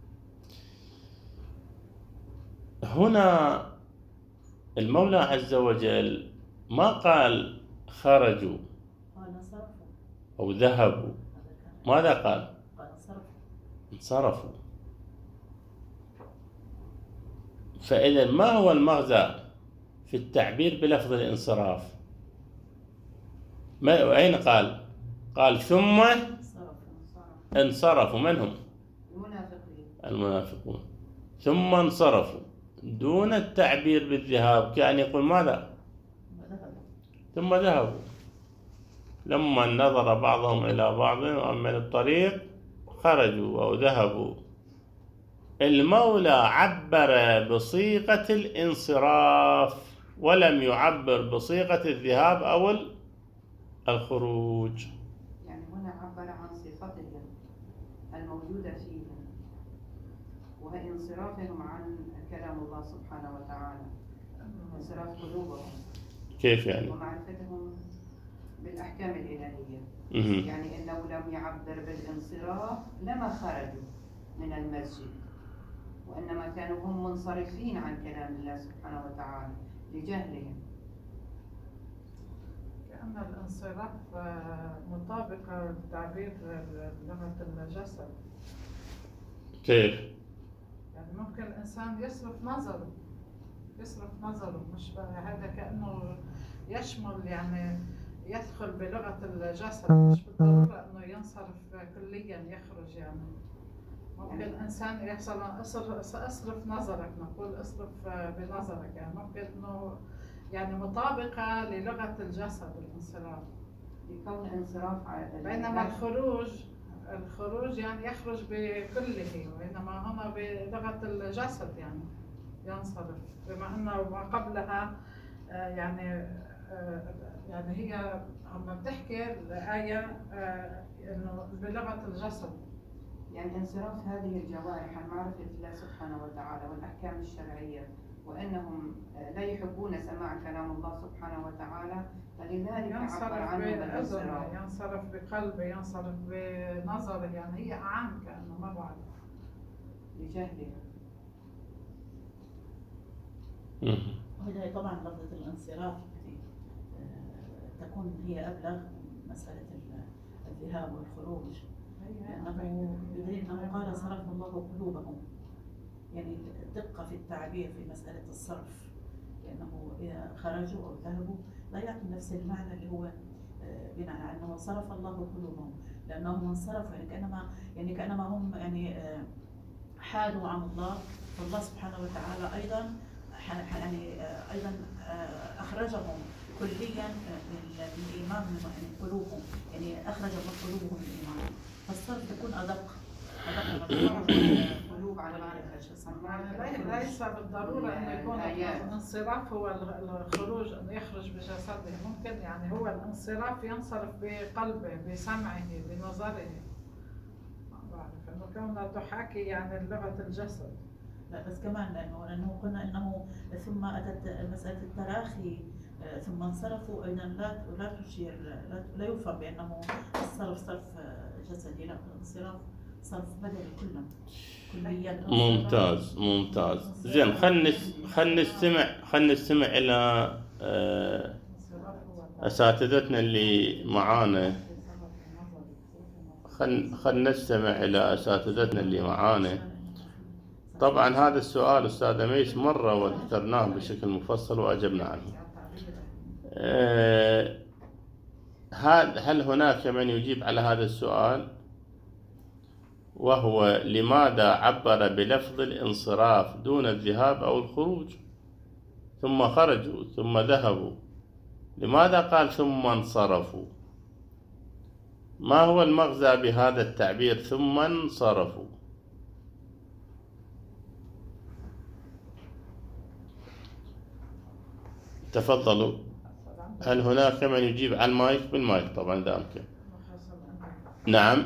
هنا المولى عز وجل ما قال خرجوا قال انصرفوا. أو ذهبوا، هذا كان. ماذا قال؟ قال انصرفوا. انصرفوا. فإذا ما هو المغزى في التعبير بلفظ الانصراف؟ ما أين قال؟ قال ثم انصرفوا. انصرفوا. من هم؟ المنافقين. المنافقون. ثم انصرفوا دون التعبير بالذهاب، كأن يقول ماذا؟ ذهبوا. ثم ذهبوا. لما نظر بعضهم إلى بعض وأمن الطريق خرجوا أو ذهبوا. المولى عبر بصيغة الانصراف ولم يعبر بصيغة الذهاب أو الخروج. يعني هنا عبر عن صفتهم الموجودة فيهم وهي انصرافهم عن كلام الله سبحانه وتعالى، انصراف قلوبهم كيف يعني؟ ومعرفتهم بالأحكام الإلهية. مهم. يعني إنه لم يعبر بالانصراف لما خرجوا من المسجد، وإنما كانوا هم منصرفين عن كلام الله سبحانه وتعالى لجهلهم. كأن الانصراف آه، مطابقة لتعبير لغة الجسد. كيف؟ يعني ممكن الإنسان يصرف نظره يصرف نظره مش بقى هذا كأنه يشمل، يعني يدخل بلغة الجسد، مش بالضرورة إنه ينصرف كليا يخرج. يعني ممكن إنسان يحصل أصرف, أصرف نظرك، نقول أصرف بنظرك، يعني ممكن إنه يعني مطابقة للغة الجسد الانصراف. يكون انصراف على بينما الخروج الخروج يعني يخرج بكله، وإنما هنا بلغة الجسد يعني ينصرف، بما أنه ما قبلها آه، يعني آه، يعني هي عم بتحكي الآية آه، إنه بلغة الجسد. يعني انصراف هذه الجوارح عن معرفة الله سبحانه وتعالى والأحكام الشرعية، وأنهم لا يحبون سماع كلام الله سبحانه وتعالى، فلذلك عبر ينصرف عنه بأذنه، بالانصراف. ينصرف بقلبه، ينصرف بنظره، يعني هي أعم كأنه ما بعد لجهله. مهم. وهذا طبعا لفظة الانصراف التي تكون هي أبلغ من مسألة الذهاب والخروج، لأنه بدليل أنه قال صرف الله قلوبهم، يعني الدقة في التعبير في مسألة الصرف، لأنه إذا خرجوا أو ذهبوا لا يعطي نفس المعنى اللي هو بناء على أنه صرف الله قلوبهم، لأنهم انصرفوا يعني كأنما يعني كأنما هم يعني حادوا عن الله، فالله سبحانه وتعالى أيضا يعني أيضا أخرجهم كليا من الإيمان من قلوبهم، يعني أخرج من قلوبهم من الإيمان، فالصرف يكون أدق أدق من القلوب على يعني ليس بالضرورة أن يكون الانصراف هو الخروج، أن يخرج بجسده، ممكن يعني هو الانصراف ينصرف بقلبه بسمعه بنظره، ما بعرف إنه كونها تحاكي يعني لغة الجسد. لا بس كمان لأنه لأنه قلنا إنه ثم أتت مسألة التراخي ثم انصرفوا أيضا لا لا تشير لا, لا يفهم بأنه الصرف صرف جسدي، لا الانصراف صرف بدني كله كليا. ممتاز ممتاز زين. خلنا خلنا نستمع خلنا نستمع إلى أساتذتنا اللي معانا. خل خلنا نستمع إلى أساتذتنا اللي معانا. طبعا هذا السؤال أستاذ ميس مرة وذكرناه بشكل مفصل وأجبنا عنه. أه هل هناك من يجيب على هذا السؤال، وهو لماذا عبر بلفظ الانصراف دون الذهاب أو الخروج؟ ثم خرجوا ثم ذهبوا، لماذا قال ثم انصرفوا؟ ما هو المغزى بهذا التعبير ثم انصرفوا؟ تفضلوا. هل هناك من يجيب على المايك؟ بالمايك طبعا إذا أمكن. نعم.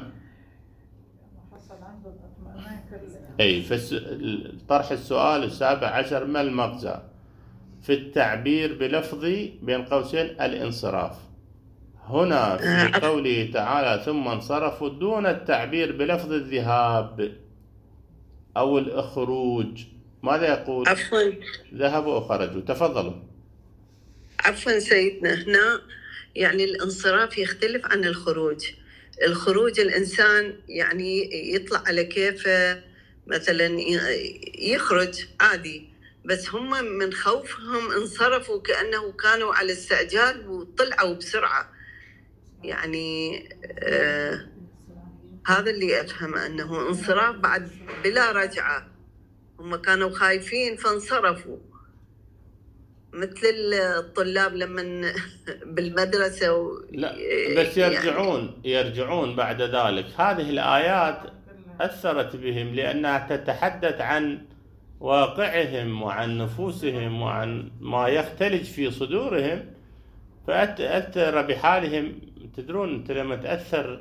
أي طرح السؤال السابع عشر: ما المغزى في التعبير بلفظ بين قوسين الانصراف هنا في قوله تعالى ثم انصرفوا دون التعبير بلفظ الذهاب أو الخروج؟ ماذا يقول؟ عفوا ذهبوا أو خرجوا. تفضلوا. عفوا سيدنا، هنا يعني الانصراف يختلف عن الخروج. الخروج الإنسان يعني يطلع على كيفه، مثلا يخرج عادي، بس هم من خوفهم انصرفوا كأنه كانوا على استعجال وطلعوا بسرعة، يعني آه هذا اللي أفهمه، أنه انصراف بعد بلا رجعة، هم كانوا خايفين فانصرفوا، مثل الطلاب لما بالمدرسة و... لا بس يرجعون يعني يرجعون بعد ذلك. هذه الآيات أثرت بهم لأنها تتحدث عن واقعهم وعن نفوسهم وعن ما يختلج في صدورهم، فأثر بحالهم. تدرون أنت لما تأثر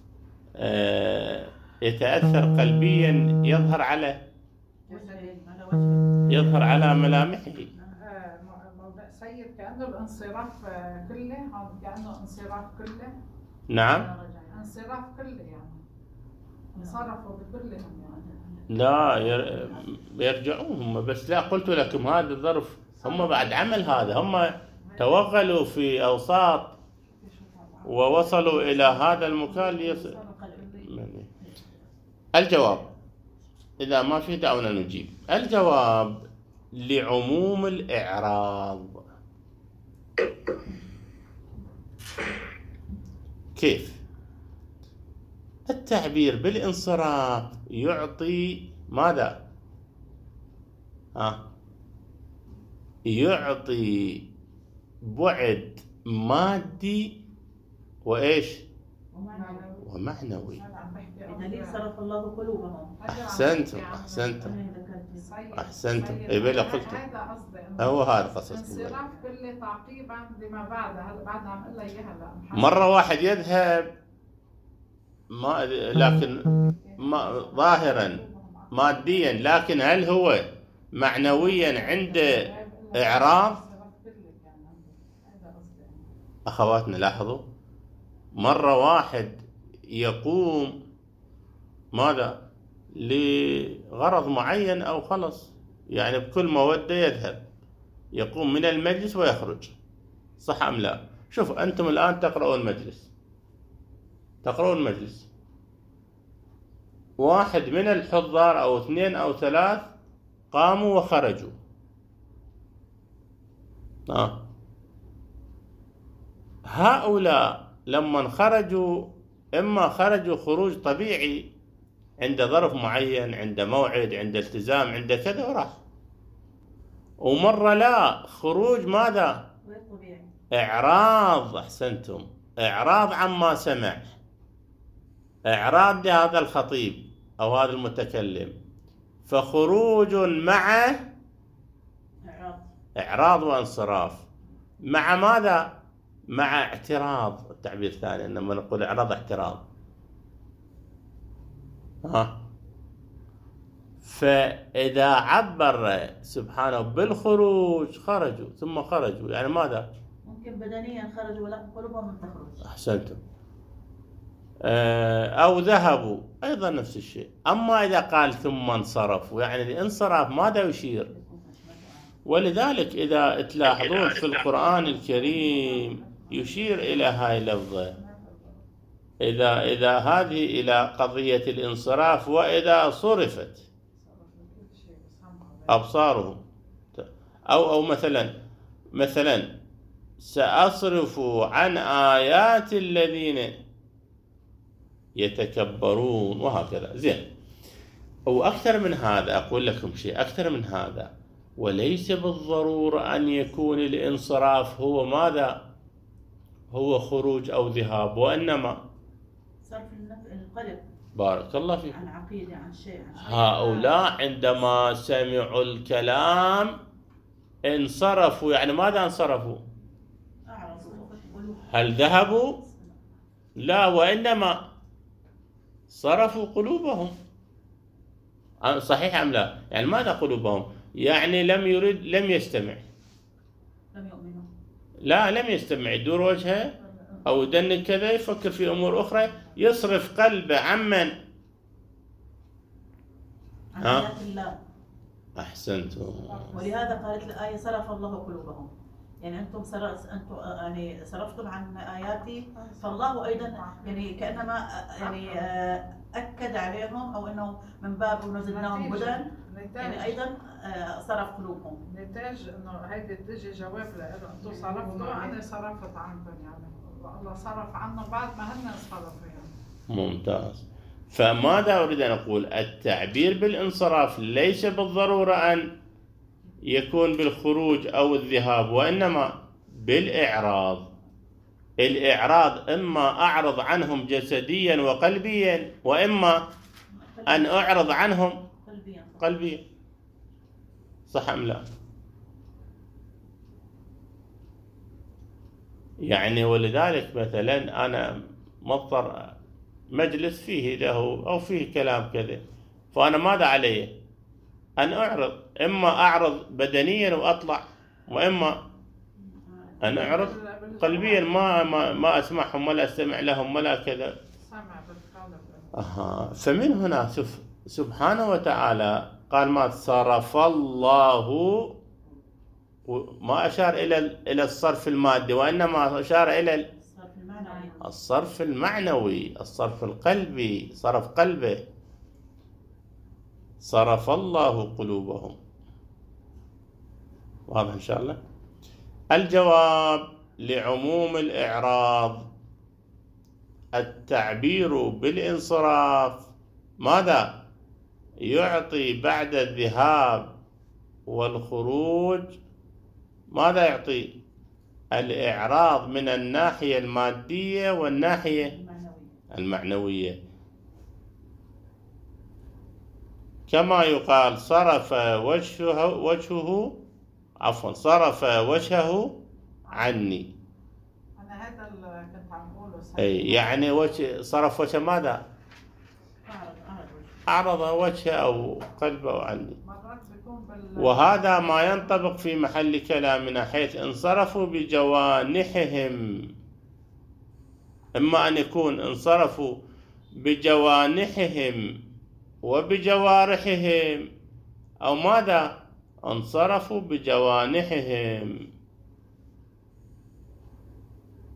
يتأثر قلبيا يظهر على يظهر على ملامحه. سيد كأنه الانصراف كله، كأنه انصراف كله. نعم. انصراف كله يعني انصرفوا بكلهم يعني. لا يرجعون هم، بس لا قلت لكم هذا الظرف هم بعد عمل هذا، هم توغلوا في أوساط ووصلوا إلى هذا المكان ليصل. الجواب إذا ما في دعونا نجيب. الجواب لعموم الإعراض. كيف؟ التعبير بالانصراف يعطي ماذا؟ ها؟ يعطي بعد مادي وإيش؟ ومعنوي. بدليل صرف الله قلوبهم. أحسنتم أحسنتم أحسنتم. إيه بلا قلت هو هذا قصص. انصراف كله تعقيبا لما بعده. هلا بعد عم اقول لها اياها. مرة واحد يذهب ما لكن ما ظاهرا ماديا، لكن هل هو معنويا عنده إعراض؟ أخواتنا لاحظوا، مرة واحد يقوم ماذا لغرض معين أو خلص، يعني بكل مودة يذهب، يقوم من المجلس ويخرج، صح أم لا؟ شوف أنتم الآن تقرؤون المجلس تقرؤون المجلس واحد من الحضار أو اثنين أو ثلاث قاموا وخرجوا آه. هؤلاء لما خرجوا إما خرجوا خروج طبيعي عند ظرف معين، عند موعد، عند التزام، عند كذا وراح، ومرة لا، خروج ماذا؟ إعراض. أحسنتم، إعراض عما سمع، إعراض لهذا الخطيب أو هذا المتكلم، فخروج مع إعراض وانصراف، مع ماذا؟ مع اعتراض. التعبير الثاني إنما نقول إعراض اعتراض. ها، فإذا عبر سبحانه بالخروج خرجوا ثم خرجوا، يعني ماذا؟ ممكن بدنيا خرجوا ولكن قلوبهم لم تخرج. أحسنتم. أو ذهبوا أيضا نفس الشيء. أما إذا قال ثم انصرفوا، يعني الانصراف ماذا يشير؟ ولذلك إذا تلاحظون في القرآن الكريم يشير إلى هاي اللفظة، إذا إذا هذه إلى قضية الانصراف، وإذا صرفت أبصارهم، أو أو مثلا مثلا سأصرف عن آيات الذين يتكبرون، وهكذا. زين، وأكثر من هذا أقول لكم شيء أكثر من هذا، وليس بالضرورة أن يكون الانصراف هو ماذا؟ هو خروج أو ذهاب، وإنما صرف القلب. بارك الله فيك. عن عقيدة، عن شيء، عن شيء. هؤلاء عندما سمعوا الكلام انصرفوا، يعني ماذا انصرفوا؟ هل ذهبوا؟ لا، وإنما صرفوا قلوبهم. صحيح أم لا؟ يعني ماذا قلوبهم؟ يعني لم يرد، لم يستمع، لم يؤمنوا، لا لم يستمع، يدور وجهه أو يدنك كذا، يفكر في أمور أخرى، يصرف قلبه عمن؟ عن آيات الله. أحسنتم. ولهذا قالت الآية صرف الله قلوبهم، يعني أنتم صرف أنتم يعني صرفتم عن آياتي، فالله أيضا يعني كأنما يعني أكد عليهم، أو أنه من باب ونزلناهم هدى، يعني أيضا صرف قلوبهم. نتاج إنه هيدي تجي جواب له، أنتم صرفتوا، أنا صرفت عنكم، يعني الله صرف عنهم بعد ما هن صرفوا يعني. ممتاز. فماذا أريد أن أقول؟ التعبير بالانصراف ليس بالضرورة أن يكون بالخروج أو الذهاب، وإنما بالإعراض. الإعراض إما أعرض عنهم جسديا وقلبيا، وإما أن أعرض عنهم قلبيا. صح أم لا؟ يعني ولذلك مثلا أنا مضطر مجلس فيه له أو فيه كلام كذا، فأنا ماذا علي؟ أن أعرض، إما أعرض بدنيا وأطلع، وإما أن أعرض قلبيا، ما ما ما أسمعهم ولا أستمع لهم ولا كذا. أها. فمن هنا سبحانه وتعالى قال ما صرف الله، ما أشار إلى إلى الصرف المادي، وإنما أشار إلى الصرف المعنوي، الصرف القلبي، صرف قلبه. صرف الله قلوبهم. واضح إن شاء الله. الجواب لعموم الإعراض: التعبير بالانصراف ماذا؟ يعطي بعد الذهاب والخروج ماذا يعطي؟ الإعراض من الناحية المادية والناحية المعنوية. كما يقال صرف وجهه وجهه عفوا صرف وجهه عني. أنا هذا اللي كنت عم أقوله. أي يعني وجه صرف وجهه ماذا؟ أعرض وجهه أو قلبه عني. وهذا ما ينطبق في محل كلامنا، حيث انصرفوا بجوانحهم. إما أن يكون انصرفوا بجوانحهم وبجوارحهم، أو ماذا؟ انصرفوا بجوانحهم.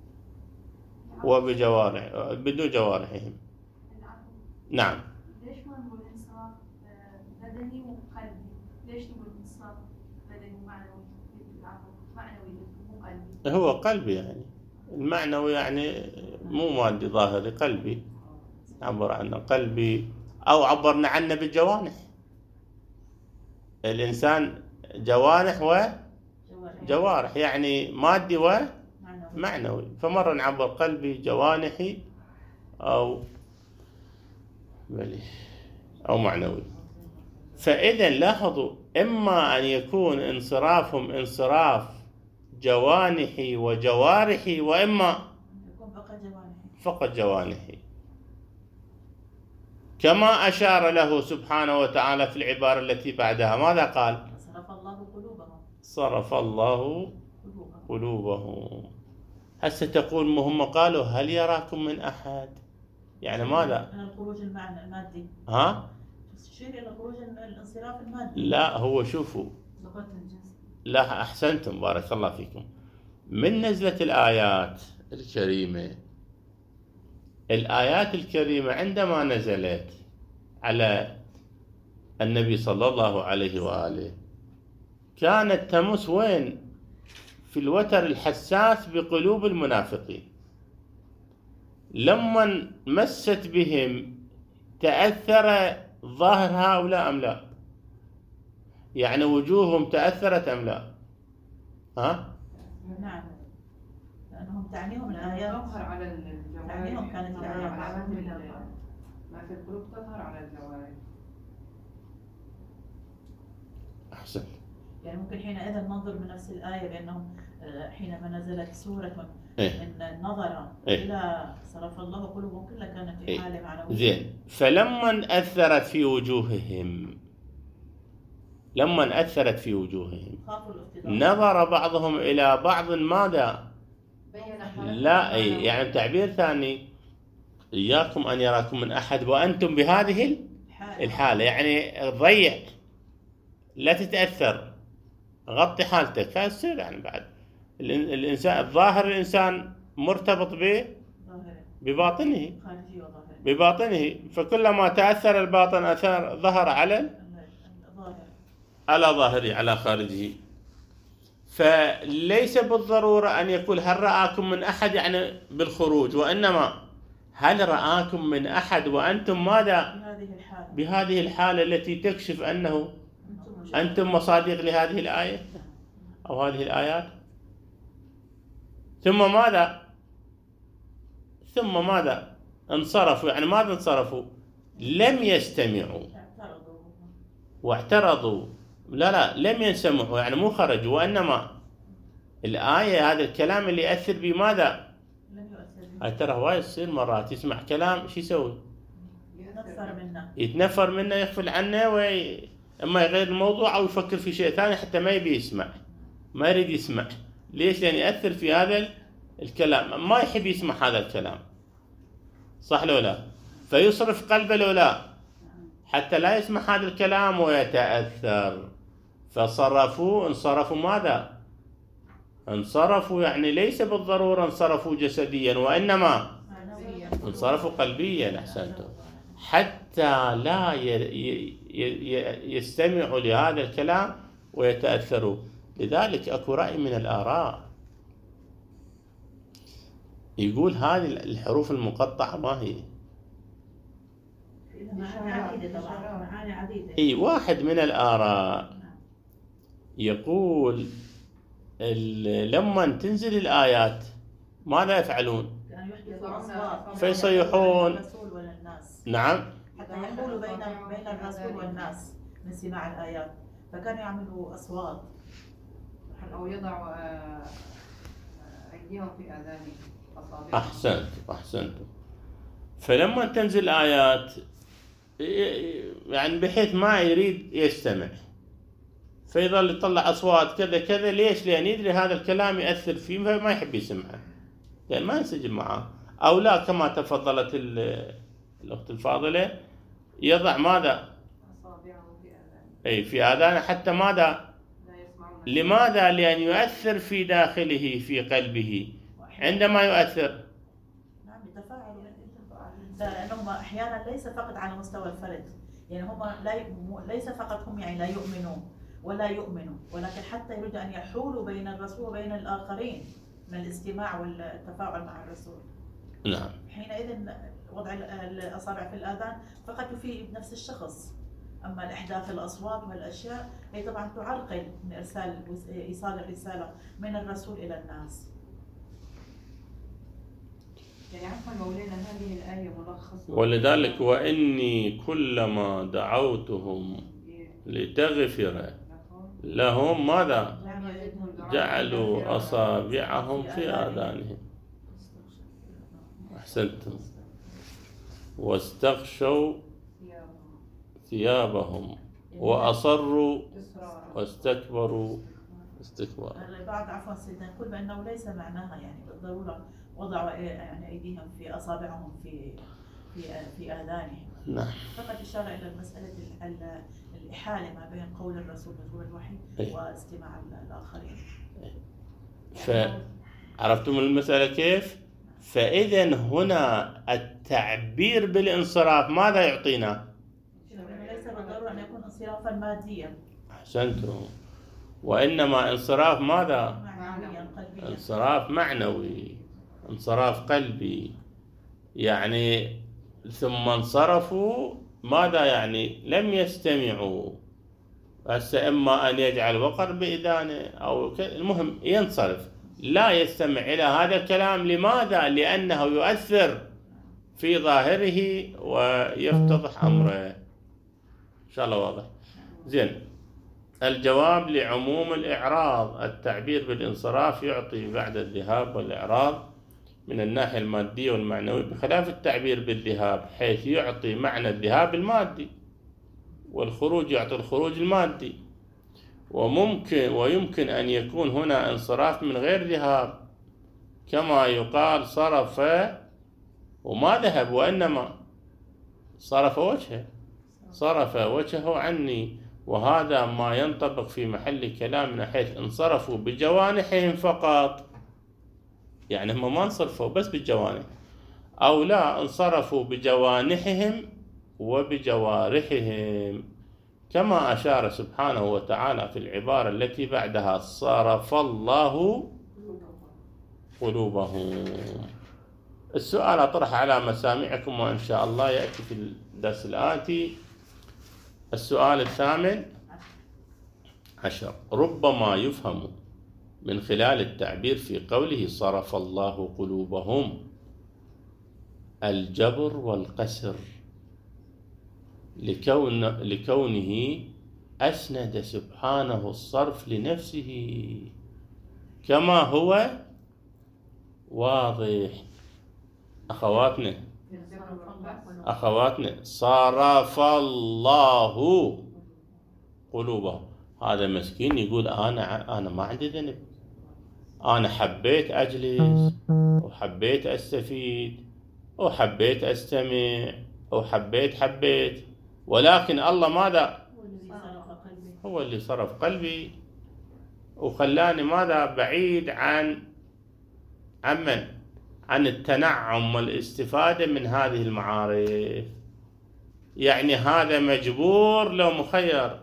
وبجوارح بدون جوارحهم. نعم. ليش ما نقول انصراف بدني وقلبي؟ ليش نقول انصراف بدني ومعنوي؟ معنوي مو قلبي. هو قلبي يعني المعنوي يعني مو مادي ظاهري، قلبي عبر عنه قلبي، أو عبرنا عنه بالجوانح. الإنسان جوانح وجوارح يعني مادي ومعنوي، فمرة نعبر قلبي جوانحي أو بلي أو معنوي. فإذا لاحظوا إما أن يكون انصرافهم انصراف جوانحي وجوارحي، وإما فقط جوانحي، كما أشار له سبحانه وتعالى في العبارة التي بعدها. ماذا قال؟ صرف الله قلوبهم. صرف الله قلوبهم. هسه تقول هم قالوا هل يراكم من أحد؟ يعني ماذا؟ من الخروج المادي. ها؟ تشير إلى خروج الانصراف المادي. لا، هو شوفوا، لا أحسنتم بارك الله فيكم. من نزلت الآيات الكريمة، الآيات الكريمة عندما نزلت على النبي صلى الله عليه وآله كانت تمس وين؟ في الوتر الحساس بقلوب المنافقين. لما مست بهم تأثر ظاهر هؤلاء أم لا؟ يعني وجوههم تأثرت أم لا؟ ها؟ نعم، لأنهم تعنيهم الآيات. تظهر على الجوارح. تعنيهم كانت الآيات. ما في القلوب تظهر على الجوارح. أحسن. يعني ممكن حينئذ ننظر من نفس الآية بأنهم حينما نزلت سورة إيه؟ إن نظر إيه؟ إلى صرف الله قلوبهم كلها كانت في إيه؟ حالة معنوية. زين، فلما أثرت في وجوههم، لما أثرت في وجوههم نظر بعضهم إلى بعض. ماذا؟ لا، أي يعني تعبير ثاني، إياكم أن يراكم من أحد وأنتم بهذه الحالة، يعني ضيع، لا تتأثر، غطي حالتك. هالسير يعني بعد الإنسان الظاهر، الإنسان مرتبط به بباطنه بباطنه، فكلما تأثر الباطن أثر ظهر على على ظاهره على خارجه. فليس بالضرورة أن يقول هل رآكم من أحد يعني بالخروج، وإنما هل رآكم من أحد وأنتم ماذا؟ بهذه الحالة التي تكشف أنه أنتم مصادق لهذه الآية أو هذه الآيات. ثم ماذا؟ ثم ماذا؟ انصرفوا. يعني ماذا انصرفوا؟ لم يستمعوا واعترضوا. لا لا، لم ينسمعوا، يعني مو خرجوا، وإنما الآية هذا الكلام اللي يأثر بماذا؟ هاي ترى هواي يصير مرات يسمع كلام شو يسوي؟ يتنفر منه يتنفر منه، يغفل عنه، وي اما يغير الموضوع او يفكر في شيء ثاني حتى ما يبي يسمع، ما يريد يسمع. ليش؟ لأن يأثر في هذا الكلام، ما يحب يسمع هذا الكلام، صح لو لا؟ فيصرف قلبه لو لا حتى لا يسمع هذا الكلام ويتأثر. فصرفوا انصرفوا ماذا؟ انصرفوا يعني ليس بالضرورة انصرفوا جسديا، وإنما انصرفوا قلبيا. أحسنتم. حتى لا يستمعوا لهذا الكلام ويتأثروا. لذلك أكو رأي من الآراء يقول هذه الحروف المقطعة ما هي؟ معاني عديدة طبعا، معاني عديدة. اي واحد من الآراء يقول لما تنزل الآيات ماذا يفعلون؟ فيصيحون. نعم، حتى يحولوا بين بين الرسول والناس من سماع الآيات، فكانوا يعملوا أصوات أو يضعوا أيديهم في آذانهم. أحسنت أحسنت. فلما تنزل آيات يعني بحيث ما يريد يستمع، فيظل يطلع أصوات كذا كذا. ليش؟ لأن يدري هذا الكلام يأثر فيه فما يحب يسمعه، لأن ما ينسجم معه. أو لا، كما تفضلت الأخت الفاضلة، يضع ماذا؟ أي في آذانه حتى ماذا؟ لماذا؟ لأن يؤثر في داخله في قلبه. عندما يؤثر لأنهم أحيانا ليس فقط على مستوى الفرد، يعني هم لا ي... ليس فقط هم يعني لا يؤمنون ولا يؤمنوا، ولكن حتى يريدوا أن يحولوا بين الرسول وبين الآخرين من الاستماع والتفاعل مع الرسول. نعم. حينئذ وضع الأصابع في الآذان فقط يفيد نفس الشخص، أما الإحداث الأصوات والأشياء هي طبعا تعرقل من إرسال إيصال الرسالة من الرسول إلى الناس. يعني عفوا مولانا هذه الآية ملخصة. ولذلك وإني كلما دعوتهم لتغفر لهم ماذا؟ جعلوا أصابعهم في آذانهم. أحسنتم. واستغشوا ثيابهم وأصروا واستكبروا استكبارا. البعض عفوا سيدنا يقول بأنه ليس معناها يعني بالضرورة وضعوا يعني أيديهم في أصابعهم في في في آذانهم. نعم. فقط إشارة إلى المسألة الإحالة ما بين قول الرسول نزول الوحي واستماع الآخرين. فعرفتم المسألة كيف؟ فإذا هنا التعبير بالانصراف ماذا يعطينا؟ ليس بالضرورة أن يكون انصرافا ماديا. أحسنتم. وإنما انصراف ماذا؟ معنويا قلبيا. انصراف معنوي، انصراف قلبي. يعني ثم انصرفوا ماذا يعني؟ لم يستمعوا. هسه إما أن يجعل وقر بإذانه أو المهم ينصرف، لا يستمع إلى هذا الكلام. لماذا؟ لأنه يؤثر في ظاهره ويفتضح أمره. إن شاء الله واضح. زين. الجواب لعموم الإعراض: التعبير بالانصراف يعطي بعد الذهاب والإعراض من الناحية المادية والمعنوية، بخلاف التعبير بالذهاب حيث يعطي معنى الذهاب المادي، والخروج يعطي الخروج المادي. وممكن ويمكن أن يكون هنا انصراف من غير ذهاب، كما يقال صرف وما ذهب، وإنما صرف وجهه صرف وجهه عني. وهذا ما ينطبق في محل كلامنا، حيث انصرفوا بجوانحهم فقط، يعني هم ما انصرفوا بس بالجوانح، أو لا انصرفوا بجوانحهم وبجوارحهم، كما أشار سبحانه وتعالى في العبارة التي بعدها: صرف الله قلوبهم. السؤال أطرح على مسامعكم وإن شاء الله يأتي في الدرس الآتي. السؤال الثامن عشر: ربما يفهم من خلال التعبير في قوله صرف الله قلوبهم الجبر والقسر، لكون لكونه أسند سبحانه الصرف لنفسه كما هو واضح. أخواتنا أخواتنا صرف الله قلوبهم. هذا مسكين يقول أنا أنا ما عندي ذنب، أنا حبيت أجلس وحبيت أستفيد وحبيت أستمع وحبيت حبيت، ولكن الله ماذا؟ هو اللي صرف قلبي وخلاني ماذا؟ بعيد عن عمن عن التنعم والاستفادة من هذه المعارف. يعني هذا مجبور لو مخير؟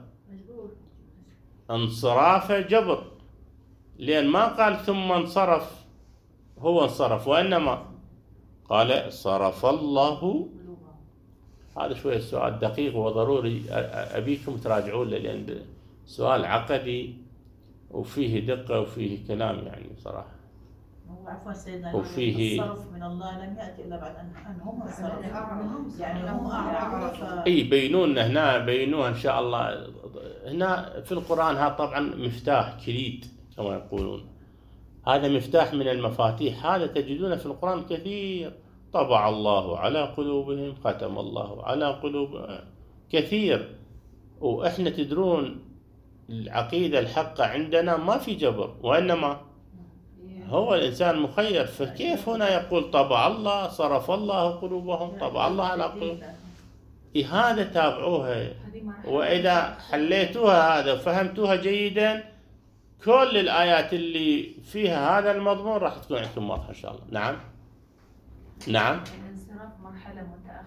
انصرافه جبر، لأن ما قال ثم انصرف، هو انصرف، وإنما قال صرف الله. هذا شوية السؤال دقيق وضروري أبيكم تراجعون له، لأن سؤال عقدي وفيه دقة وفيه كلام يعني صراحة. عفوا سيدنا، وفيه الصرف من الله لم يأتي إلا بعد أن هم صرفوا، يعني هم أعرفوا. إي بينون هنا بينوها إن شاء الله. هنا في القرآن هذا طبعا مفتاح كليد كما يقولون، هذا مفتاح من المفاتيح، هذا تجدونه في القرآن كثير. طبع الله على قلوبهم، ختم الله على قلوبهم، كثير. وإحنا تدرون العقيدة الحقة عندنا ما في جبر، وإنما هو الإنسان مخير. فكيف هنا يقول طبع الله صرف الله قلوبهم، طبع الله على قلوبهم؟ هذا تابعوها، وإذا حليتوها هذا وفهمتوها جيدا كل الآيات اللي فيها هذا المضمون راح تكون عندكم واضحة إن شاء الله. نعم نعم. الانصراف مرحلة متأخرة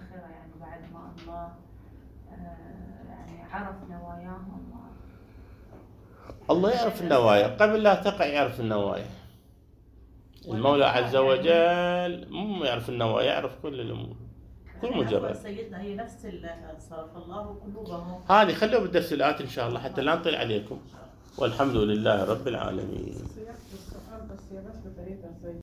آه، يعني عرف نواياهم. الله يعرف النوايا قبل لا تقع، يعرف النوايا. المولى عز وجل مو يعرف النوايا، يعرف كل الأمور كل مجرد. سيدنا هي نفس صرف الله قلوبهم. هذه خلوه بالدرس الآتي إن شاء الله حتى لا نطيل عليكم. والحمد لله رب العالمين. سيادة السؤال بس يا بس بدي أعيد